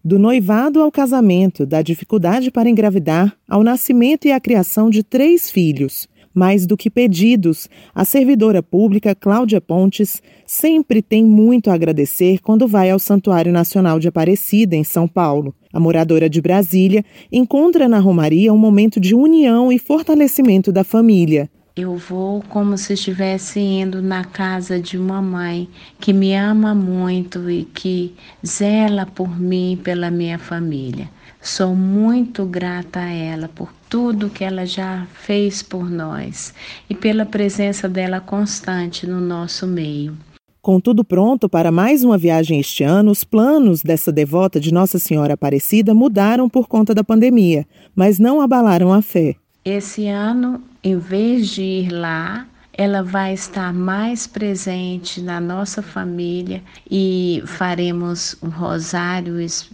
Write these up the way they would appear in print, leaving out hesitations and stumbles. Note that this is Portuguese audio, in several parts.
Do noivado ao casamento, da dificuldade para engravidar, ao nascimento e à criação de 3 filhos. Mais do que pedidos, a servidora pública Cláudia Pontes sempre tem muito a agradecer quando vai ao Santuário Nacional de Aparecida, em São Paulo. A moradora de Brasília encontra na romaria um momento de união e fortalecimento da família. Eu vou como se estivesse indo na casa de uma mãe que me ama muito e que zela por mim e pela minha família. Sou muito grata a ela por tudo que ela já fez por nós e pela presença dela constante no nosso meio. Com tudo pronto para mais uma viagem este ano, os planos dessa devota de Nossa Senhora Aparecida mudaram por conta da pandemia, mas não abalaram a fé. Esse ano, em vez de ir lá, ela vai estar mais presente na nossa família e faremos um rosário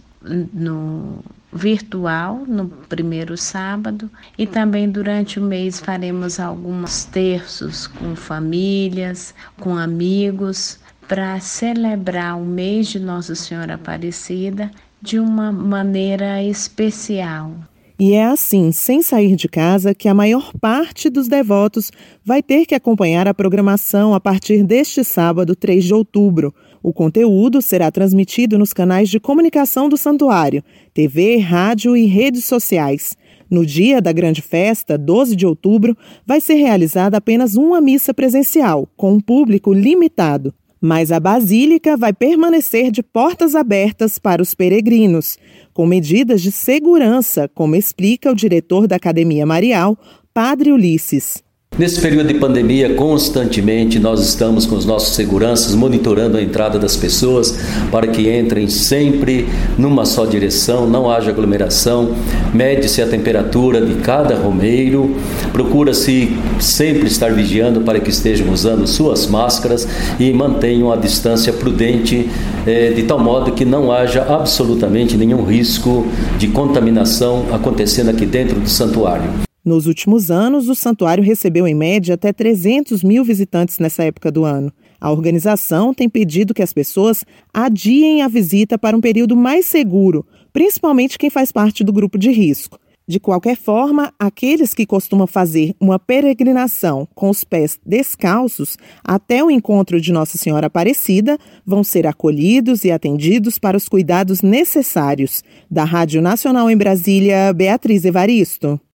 no virtual no primeiro sábado e também durante o mês faremos alguns terços com famílias, com amigos, para celebrar o mês de Nossa Senhora Aparecida de uma maneira especial. E é assim, sem sair de casa, que a maior parte dos devotos vai ter que acompanhar a programação a partir deste sábado, 3 de outubro. O conteúdo será transmitido nos canais de comunicação do santuário, TV, rádio e redes sociais. No dia da grande festa, 12 de outubro, vai ser realizada apenas uma missa presencial, com um público limitado. Mas a Basílica vai permanecer de portas abertas para os peregrinos, com medidas de segurança, como explica o diretor da Academia Marial, Padre Ulisses. Nesse período de pandemia, constantemente nós estamos com os nossos seguranças monitorando a entrada das pessoas para que entrem sempre numa só direção, não haja aglomeração, mede-se a temperatura de cada romeiro, procura-se sempre estar vigiando para que estejam usando suas máscaras e mantenham a distância prudente, de tal modo que não haja absolutamente nenhum risco de contaminação acontecendo aqui dentro do santuário. Nos últimos anos, o santuário recebeu em média até 300 mil visitantes nessa época do ano. A organização tem pedido que as pessoas adiem a visita para um período mais seguro, principalmente quem faz parte do grupo de risco. De qualquer forma, aqueles que costumam fazer uma peregrinação com os pés descalços até o encontro de Nossa Senhora Aparecida vão ser acolhidos e atendidos para os cuidados necessários. Da Rádio Nacional em Brasília, Beatriz Evaristo.